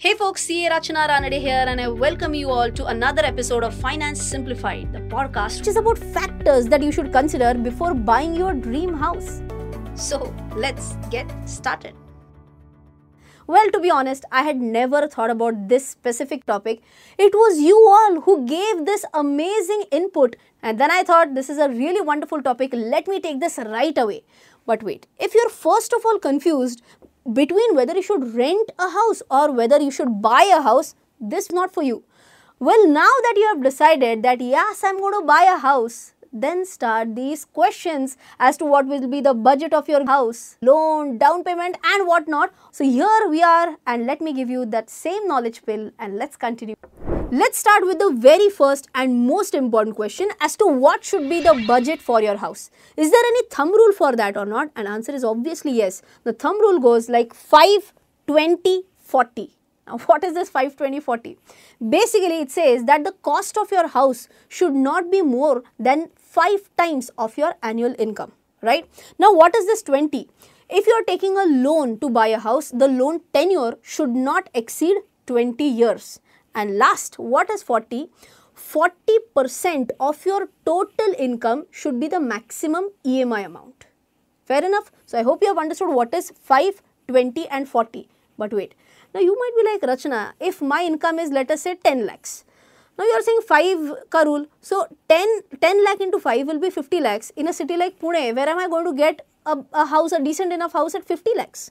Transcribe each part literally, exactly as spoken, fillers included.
Hey folks, C A Rachana Ranade here, and I welcome you all to another episode of Finance Simplified, the podcast which is about factors that you should consider before buying your dream house. So let's get started. Well, to be honest, I had never thought about this specific topic. It was you all who gave this amazing input, and then I thought this is a really wonderful topic. Let me take this right away. But wait, if you're first of all confused between whether you should rent a house or whether you should buy a house, this is not for you. Well, now that you have decided that yes, I'm going to buy a house, then start these questions as to what will be the budget of your house, loan, down payment and whatnot. So here we are, and let me give you that same knowledge pill and let's continue. Let's start with the very first and most important question as to what should be the budget for your house. Is there any thumb rule for that or not? And answer is obviously yes. The thumb rule goes like five, twenty, forty. Now what is this five, twenty, forty? Basically it says that the cost of your house should not be more than five times of your annual income, right? Now what is this twenty? If you are taking a loan to buy a house, the loan tenure should not exceed twenty years. And last, what is forty? forty percent of your total income should be the maximum E M I amount. Fair enough? So I hope you have understood what is five, twenty and forty. But wait, now you might be like, Rachana, if my income is, let us say, ten lakhs. Now you are saying five ka rule. So ten, ten lakh into five will be fifty lakhs. In a city like Pune, where am I going to get a, a house, a decent enough house at fifty lakhs?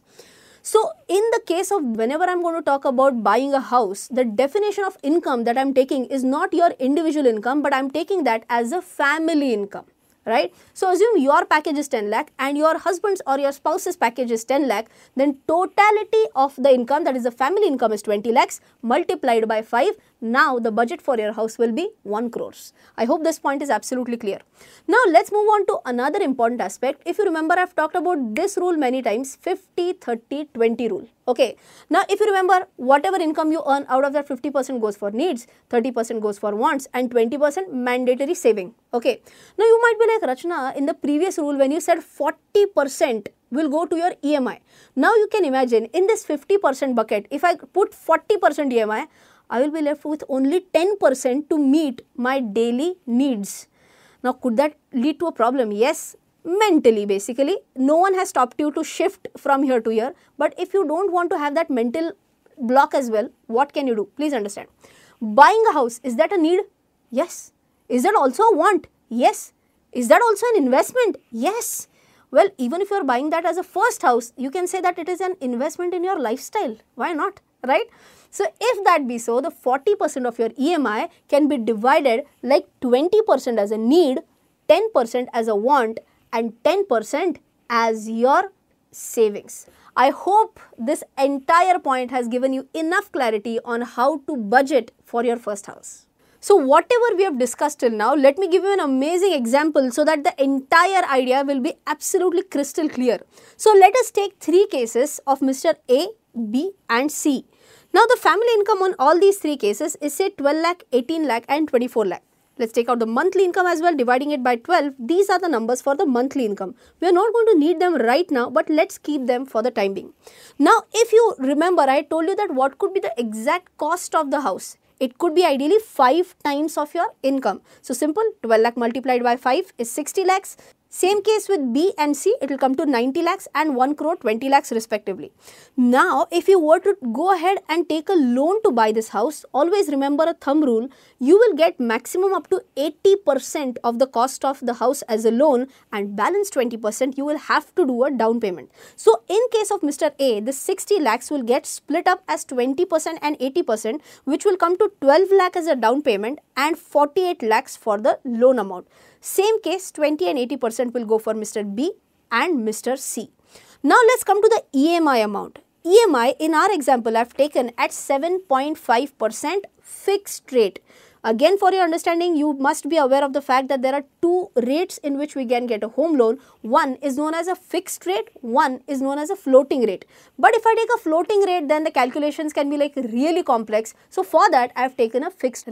So in the case of whenever I'm going to talk about buying a house, the definition of income that I'm taking is not your individual income, but I'm taking that as a family income, right? So assume your package is ten lakh and your husband's or your spouse's package is ten lakh, then totality of the income, that is the family income, is twenty lakhs multiplied by five. Now the budget for your house will be one crores. I hope this point is absolutely clear. Now let's move on to another important aspect. If you remember, I've talked about this rule many times, fifty, thirty, twenty rule. Okay. Now if you remember, whatever income you earn, out of that fifty percent goes for needs, thirty percent goes for wants and twenty percent mandatory saving. Okay. Now you might be like, Rachana, in the previous rule when you said forty percent will go to your E M I. Now you can imagine in this fifty percent bucket, if I put forty percent E M I, I will be left with only ten percent to meet my daily needs. Now, could that lead to a problem? Yes, mentally basically. No one has stopped you to shift from here to here. But if you don't want to have that mental block as well, what can you do? Please understand. Buying a house, is that a need? Yes. Is that also a want? Yes. Is that also an investment? Yes. Well, even if you are buying that as a first house, you can say that it is an investment in your lifestyle. Why not? Right? So if that be so, the forty percent of your E M I can be divided like twenty percent as a need, ten percent as a want and ten percent as your savings. I hope this entire point has given you enough clarity on how to budget for your first house. So whatever we have discussed till now, let me give you an amazing example so that the entire idea will be absolutely crystal clear. So let us take three cases of Mister A, B and C. Now the family income on all these three cases is say twelve lakh, eighteen lakh and twenty-four lakh. Let's take out the monthly income as well, dividing it by twelve. These are the numbers for the monthly income. We are not going to need them right now, but let's keep them for the time being. Now if you remember, I told you that what could be the exact cost of the house. It could be ideally five times of your income. So simple, twelve lakh multiplied by five is sixty lakhs. Same case with B and C, it will come to ninety lakhs and one crore twenty lakhs respectively. Now, if you were to go ahead and take a loan to buy this house, always remember a thumb rule, you will get maximum up to eighty percent of the cost of the house as a loan and balance twenty percent you will have to do a down payment. So, in case of Mister A, the sixty lakhs will get split up as twenty percent and eighty percent, which will come to twelve lakh as a down payment and forty-eight lakhs for the loan amount. Same case, twenty and eighty percent will go for Mister B and Mister C. Now let's come to the E M I amount. E M I in our example I have taken at seven point five percent fixed rate. Again, for your understanding, you must be aware of the fact that there are two rates in which we can get a home loan. One is known as a fixed rate, one is known as a floating rate. But if I take a floating rate, then the calculations can be like really complex. So for that, I have taken a fixed rate.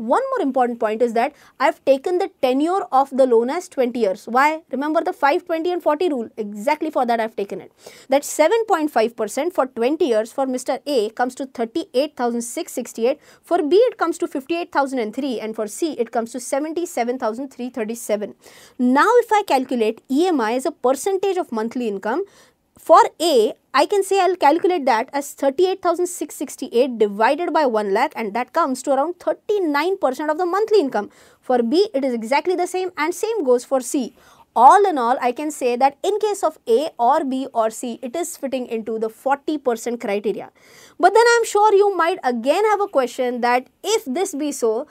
One more important point is that I've taken the tenure of the loan as twenty years. Why? Remember the five, twenty and forty rule. Exactly for that I've taken it. That seven point five percent for twenty years for Mister A comes to thirty-eight thousand six hundred sixty-eight. For B it comes to fifty-eight thousand three, and for C it comes to seventy-seven thousand three hundred thirty-seven. Now if I calculate E M I as a percentage of monthly income, for A, I can say I'll calculate that as thirty-eight thousand six hundred sixty-eight divided by one lakh, and that comes to around thirty-nine percent of the monthly income. For B, it is exactly the same, and same goes for C. All in all, I can say that in case of A or B or C, it is fitting into the forty percent criteria. But then I'm sure you might again have a question that if this be so,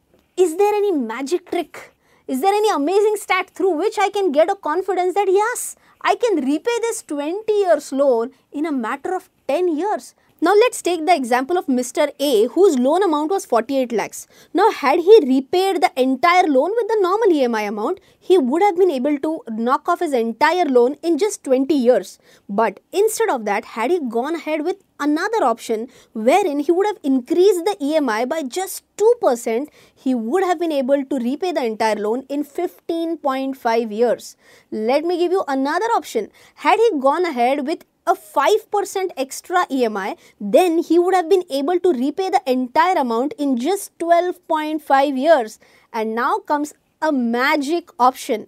is there any magic trick? Is there any amazing stat through which I can get a confidence that yes, I can repay this twenty years loan in a matter of ten years? Now let's take the example of Mister A, whose loan amount was forty-eight lakhs. Now had he repaid the entire loan with the normal E M I amount, he would have been able to knock off his entire loan in just twenty years. But instead of that, had he gone ahead with another option wherein he would have increased the E M I by just two percent, he would have been able to repay the entire loan in fifteen point five years. Let me give you another option. Had he gone ahead with a five percent extra E M I, then he would have been able to repay the entire amount in just twelve point five years. And now comes a magic option.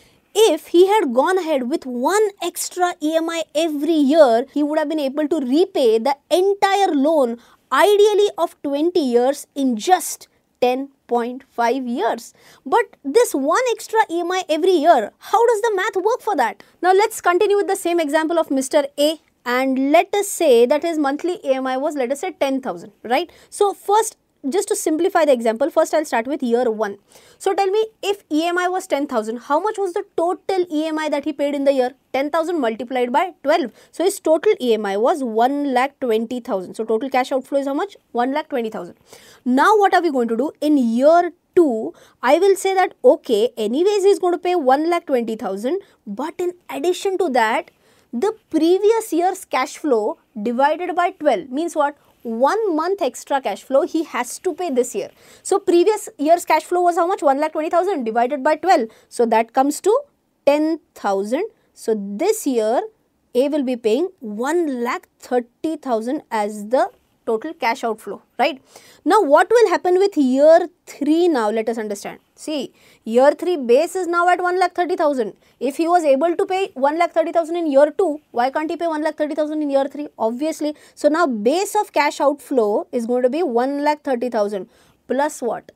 If he had gone ahead with one extra E M I every year, he would have been able to repay the entire loan, ideally of twenty years, in just ten point five years. But this one extra E M I every year, how does the math work for that? Now let's continue with the same example of Mister A, and let us say that his monthly E M I was, let us say, ten thousand, right? So first, just to simplify the example, first I'll start with year one. So tell me, if E M I was ten thousand, how much was the total E M I that he paid in the year? ten thousand multiplied by twelve. So his total E M I was one lakh twenty thousand. So total cash outflow is how much? one lakh twenty thousand. Now what are we going to do? In year two, I will say that okay, anyways he is going to pay one lakh twenty thousand, but in addition to that, the previous year's cash flow divided by twelve means what? One month extra cash flow he has to pay this year. So previous year's cash flow was how much? one lakh twenty thousand divided by twelve. So that comes to ten thousand. So this year A will be paying one lakh thirty thousand as the total cash outflow, right? Now what will happen with year three now? Let us understand. See, year three base is now at one lakh thirty thousand. If he was able to pay one lakh thirty thousand in year two, why can't he pay one lakh thirty thousand in year three? Obviously. So now base of cash outflow is going to be one lakh thirty thousand plus what?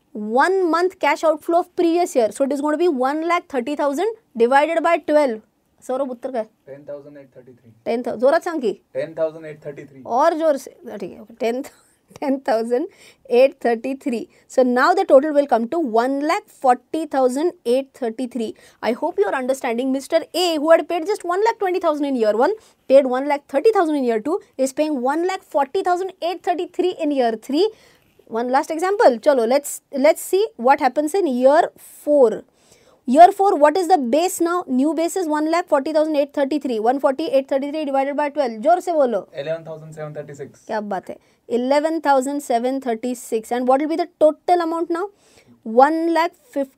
One month cash outflow of previous year. So it is going to be one lakh thirty thousand divided by twelve. Saurabh उत्तर क्या है? ten thousand eight hundred thirty-three. ten thousand जोरात सांग की? ten thousand eight hundred thirty-three. और जोर से ठीक है. ten ten thousand eight hundred thirty-three. So now the total will come to one lakh forty thousand eight hundred thirty-three. I hope you are understanding. Mister A, who had paid just one lakh twenty thousand in year one, paid one lakh thirty thousand in year two, is paying one lakh forty thousand eight hundred thirty-three in year three. One last example. Chalo, let's let's see what happens in year four. Year four, what is the base now? New base is one lakh forty thousand eight hundred thirty-three. one lakh forty thousand eight hundred thirty-three divided by twelve. जोर से बोलो. eleven thousand seven hundred thirty-six. क्या बात है? eleven thousand seven hundred thirty-six. And what will be the total amount now? one lakh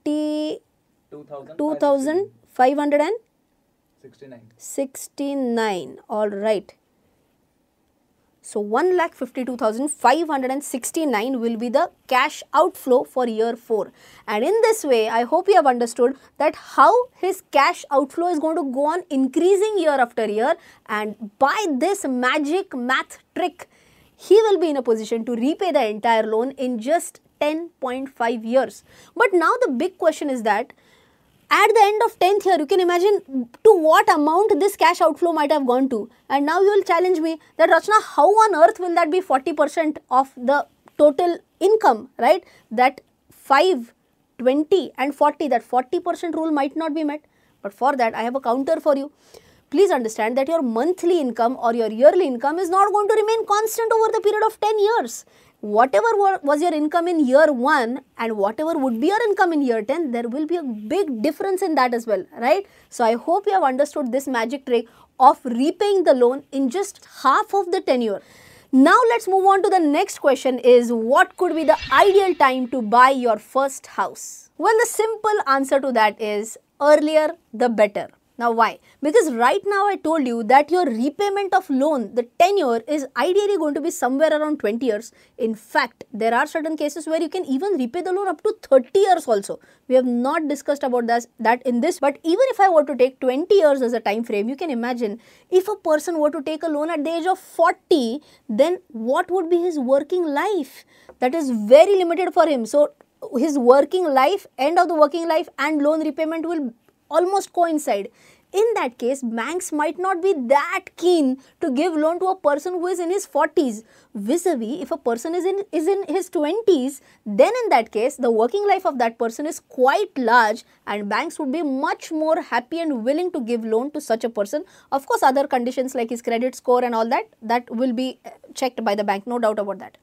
fifty-two thousand five hundred sixty-nine. All right. So one lakh fifty-two thousand five hundred sixty-nine will be the cash outflow for year four. And in this way, I hope you have understood that how his cash outflow is going to go on increasing year after year. And by this magic math trick, he will be in a position to repay the entire loan in just ten point five years. But now the big question is that at the end of tenth year, you can imagine to what amount this cash outflow might have gone to. And now you will challenge me that, Rachna, how on earth will that be forty percent of the total income, right? That five, twenty and forty, that forty percent rule might not be met. But for that, I have a counter for you. Please understand that your monthly income or your yearly income is not going to remain constant over the period of ten years. Whatever was your income in year one and whatever would be your income in year ten, there will be a big difference in that as well, right? So I hope you have understood this magic trick of repaying the loan in just half of the tenure. Now let's move on to the next question is, what could be the ideal time to buy your first house? Well, the simple answer to that is earlier the better. Now why? Because right now I told you that your repayment of loan, the tenure is ideally going to be somewhere around twenty years. In fact, there are certain cases where you can even repay the loan up to thirty years also. We have not discussed about that, that in this, but even if I were to take twenty years as a time frame, you can imagine if a person were to take a loan at the age of forty, then what would be his working life? That is very limited for him. So his working life, end of the working life and loan repayment will almost coincide. In that case, banks might not be that keen to give loan to a person who is in his forties. Vis-a-vis, if a person is in, is in his twenties, then in that case, the working life of that person is quite large and banks would be much more happy and willing to give loan to such a person. Of course, other conditions like his credit score and all that, that will be checked by the bank, no doubt about that.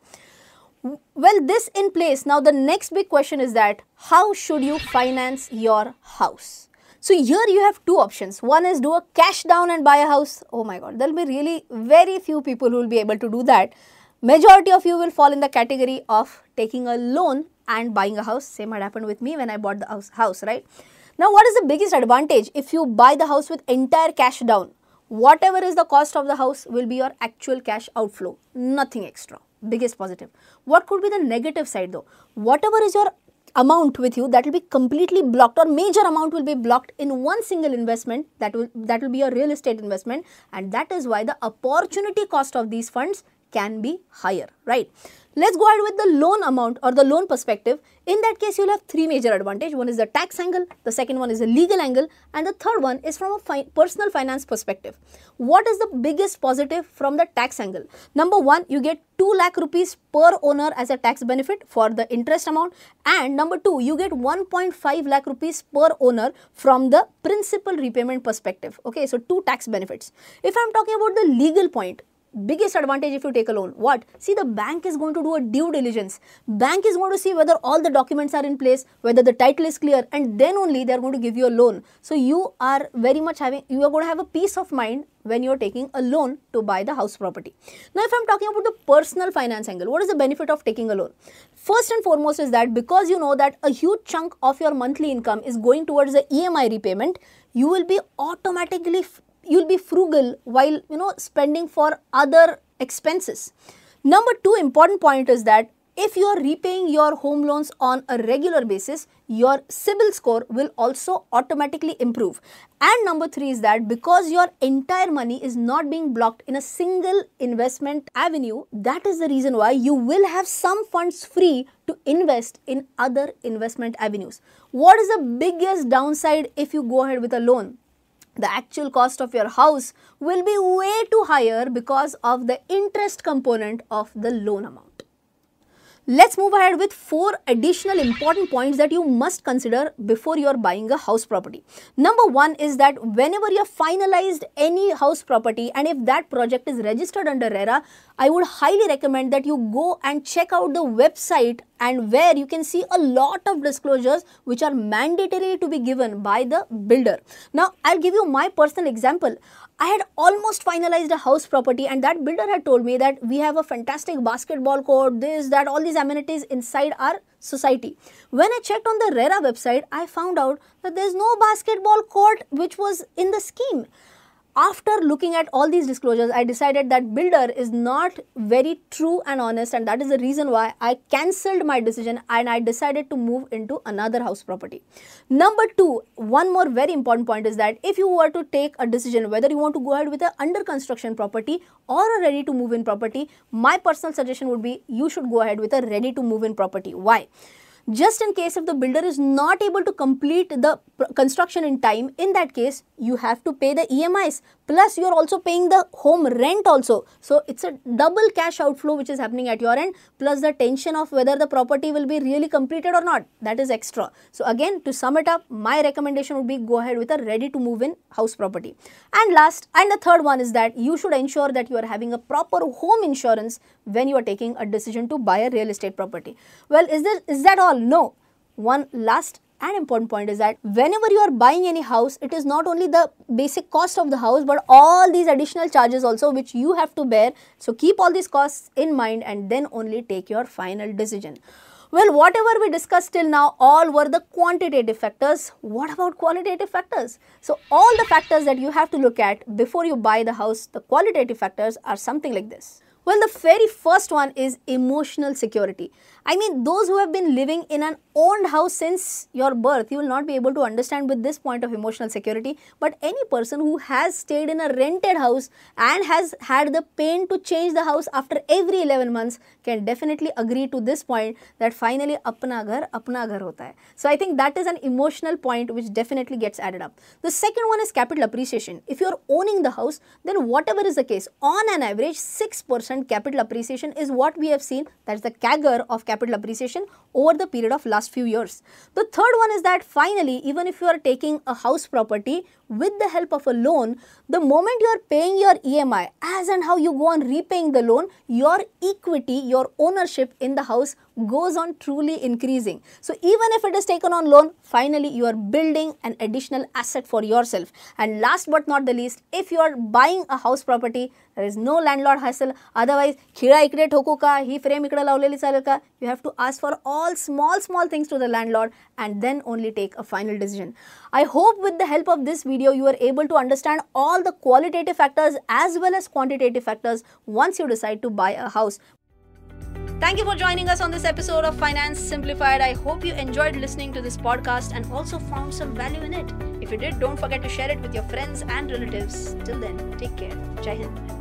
Well, this in place, now the next big question is that how should you finance your house? So here you have two options. One is do a cash down and buy a house. Oh my god, there will be really very few people who will be able to do that. Majority of you will fall in the category of taking a loan and buying a house. Same had happened with me when I bought the house, house, right? Now what is the biggest advantage if you buy the house with entire cash down? Whatever is the cost of the house will be your actual cash outflow, nothing extra. Biggest positive. What could be the negative side though? Whatever is your amount with you, that will be completely blocked, or major amount will be blocked in one single investment, that will that will be your real estate investment, and that is why the opportunity cost of these funds can be higher, right? Let's go ahead with the loan amount or the loan perspective. In that case, you'll have three major advantages. One is the tax angle, the second one is the legal angle, and the third one is from a fi personal finance perspective. What is the biggest positive from the tax angle? Number one, you get two lakh rupees per owner as a tax benefit for the interest amount, and number two, you get one point five lakh rupees per owner from the principal repayment perspective. Okay, so two tax benefits. If I'm talking about the legal point, biggest advantage if you take a loan, what? See, the bank is going to do a due diligence. Bank is going to see whether all the documents are in place, whether the title is clear, and then only they are going to give you a loan. So you are very much having, you are going to have a peace of mind when you are taking a loan to buy the house property. Now, if I'm talking about the personal finance angle, what is the benefit of taking a loan? First and foremost is that because you know that a huge chunk of your monthly income is going towards the E M I repayment, you will be automatically you'll be frugal while, you know, spending for other expenses. Number two important point is that if you are repaying your home loans on a regular basis, your CIBIL score will also automatically improve. And number three is that because your entire money is not being blocked in a single investment avenue, that is the reason why you will have some funds free to invest in other investment avenues. What is the biggest downside if you go ahead with a loan? The actual cost of your house will be way too higher because of the interest component of the loan amount. Let's move ahead with four additional important points that you must consider before you are buying a house property. Number one is that whenever you have finalized any house property and if that project is registered under RERA, I would highly recommend that you go and check out the website, and where you can see a lot of disclosures which are mandatory to be given by the builder. Now, I'll give you my personal example. I had almost finalized a house property and that builder had told me that we have a fantastic basketball court, this, that, all these amenities inside our society. When I checked on the RERA website, I found out that there's no basketball court which was in the scheme. After looking at all these disclosures, I decided that builder is not very true and honest, and that is the reason why I cancelled my decision and I decided to move into another house property. Number two, one more very important point is that if you were to take a decision whether you want to go ahead with an under construction property or a ready to move in property, my personal suggestion would be you should go ahead with a ready to move in property. Why? Just in case if the builder is not able to complete the construction in time, in that case, you have to pay the E M Is. Plus, you are also paying the home rent also. So, it's a double cash outflow which is happening at your end, plus the tension of whether the property will be really completed or not. That is extra. So, again, to sum it up, my recommendation would be go ahead with a ready to move in house property. And last, and the third one is that you should ensure that you are having a proper home insurance when you are taking a decision to buy a real estate property. Well, is this, is that all? No. One last and important point is that whenever you are buying any house, it is not only the basic cost of the house, but all these additional charges also which you have to bear. So keep all these costs in mind and then only take your final decision. Well, whatever we discussed till now, all were the quantitative factors. What about qualitative factors? So all the factors that you have to look at before you buy the house, the qualitative factors are something like this. Well, the very first one is emotional security. I mean, those who have been living in an owned house since your birth, you will not be able to understand with this point of emotional security. But any person who has stayed in a rented house and has had the pain to change the house after every eleven months can definitely agree to this point that finally apna ghar, apna ghar hota hai. So I think that is an emotional point which definitely gets added up. The second one is capital appreciation. If you are owning the house, then whatever is the case, on an average six percent capital appreciation is what we have seen. That's the C A G R of capital appreciation over the period of last few years. The third one is that finally, even if you are taking a house property with the help of a loan, the moment you are paying your E M I, as and how you go on repaying the loan, your equity, your ownership in the house goes on truly increasing. So even if it is taken on loan, finally you are building an additional asset for yourself. And last but not the least, if you are buying a house property, there is no landlord hassle. Otherwise, khira ikde thoku ka, hi frame ikde lavleli chalel ka. You have to ask for all small, small things to the landlord and then only take a final decision. I hope with the help of this video, you are able to understand all the qualitative factors as well as quantitative factors once you decide to buy a house. Thank you for joining us on this episode of Finance Simplified. I hope you enjoyed listening to this podcast and also found some value in it. If you did, don't forget to share it with your friends and relatives. Till then, take care. Jai Hind.